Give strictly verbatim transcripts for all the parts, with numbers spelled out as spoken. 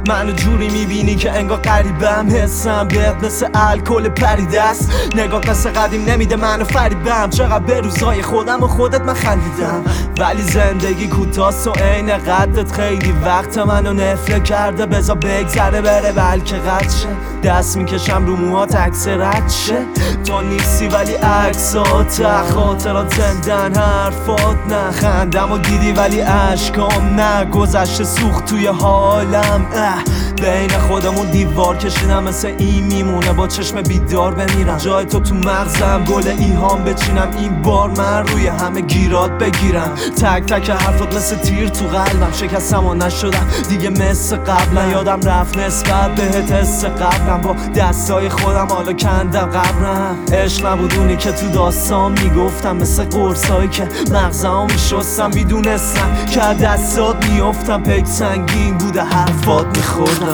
منو جوری میبینی که انگار قریبم، حسم بهت مثل الکل پریده است. نگاه قصه قدیم نمیده منو فریبم، چقدر به روزای خودم و خودت من خندیدم. ولی زندگی کوتاست و عین قدت خیلی وقت منو نفره کرده. بذار بگذره بره بلکه قد شه، دست میکشم رو موهات عکس رد شه. تو نیستی ولی عکسات خاطرات زندن، حرفات نه. خندم و دیدی ولی عشقام نه. گذشته سوخت توی حالم، بین خودمون دیوار کشیدم، مثل این میمونه با چشم بیدار بمیرم. جای تو تو مغزم گل ایهام بچینم، این بار من روی همه گیرات بگیرم. تک تک حرفات مثل تیر تو قلبم، شکستم و نشدم دیگه مثل قبلا. یادم رفت نسبت بهت حس قبلم، با دستای خودم حالا کندم قبرم. عشق نبودونی که تو داستان میگفتم، مثل قرصایی که مغزم میشستم. میدونستم که دستات میافتم، پیک سنگین بوده حرفات میخوردم.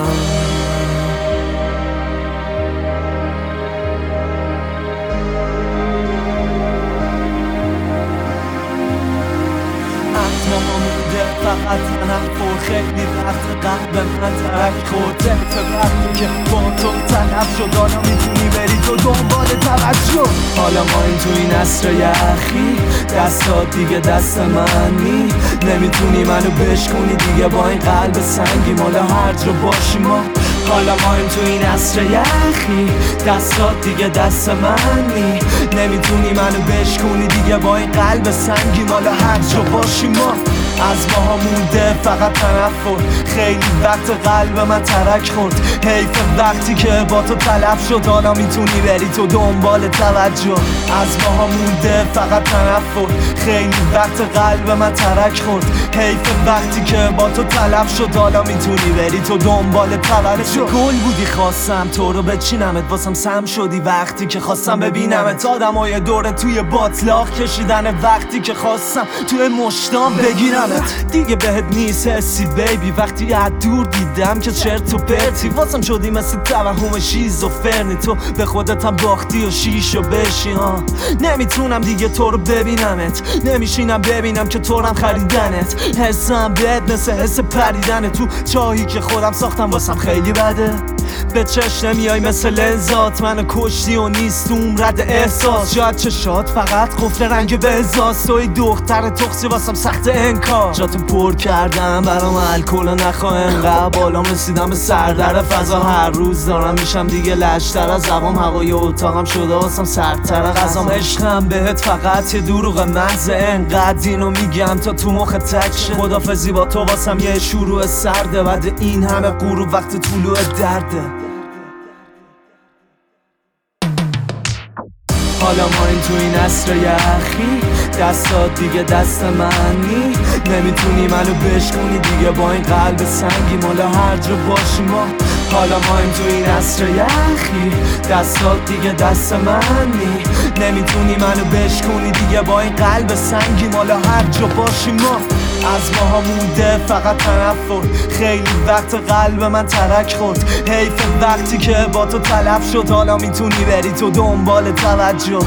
فقط تنفر خیلی وقت قلب من ترک خورده. به وقتی که با تو طلب شد، حالا میتونی بری تو دنبال توجه. حالا ما این تو این عصر یخی، دستات دیگه دست من نی. نمیتونی منو بشکنی دیگه با این قلب سنگی، مالا هر جا باشی ما. حالا ما این تو این عصر یخی، دستات دیگه دست من نی. نمیتونی منو بشکنی دیگه با این قلب سنگی، مالا هر جا باشی ما. از ماها مونده فقط تنفر، خیلی وقت قلب من ترک خورد. حیف وقتی که با تو طلب شد، حالا میتونی بری تو دنبال توجه. از ماها مونده فقط تنفر، خیلی وقت قلب من ترک خورد. حیف وقتی که با تو طلب شد، حالا میتونی بری تو دنبال توجه. گل بودی خواستم تو رو بچینمت، واسم سم شدی وقتی که خواستم ببینمت. آدمای دوره توی باطلاق کشیدن، وقتی که خواستم توی مشتام بگیرم دیگه بهت نیست حسی بیبی. وقتی از دور دیدم که چرت و پرتی، واسم شدی مثل توهم شیزوفرنی. تو به خودت هم باختی و شیشو بشی ها. نمیتونم دیگه تو رو ببینمت، نمیشینم ببینم که تو رم خریدنت. حسم بهت مثل حس پریدن تو چاهی که خودم ساختم، واسم خیلی بده. به چشم نمیای مثل لنزات، منو کشتی و نیست عمرت احساس. شاید چشات فقط قفل رنگ بهزاست، توی دختر تخصی واسم سخت انکار. جاتو پر کردم برام الکل و نخوا انقدر، بالام رسیدم به سردر فضا. هر روز دارم میشم دیگه لشتر از زبام، هوای اتاقم شده واسم سردتر غذام. عشقم بهت فقط یه دروغ محض، انقدر اینو میگم تا تو مخ تک شه. خدافظی با تو واسم یه شروع سرده، بعد این همه غروب وقت طلوع درده. حالا ما این تو این عصر یخی، دستات دیگه دست من نی. نمیتونی منو بشکنی دیگه با این قلب سنگی، مالا هر جا باشی ما. حالا ما این تو این عصر یخی، دستات دیگه دست من نی. نمیتونی منو بشکنی دیگه با این قلب سنگی، مالا هر جا باشی ما. از ماها مونده فقط تنفر، خیلی وقت قلب من ترک خورد. حیف وقتی که با تو طلب شد، حالا میتونی بری تو دنبال توجه.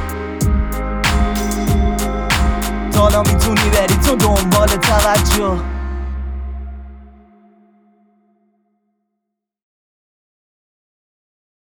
حالا میتونی بری تو دنبال توجه.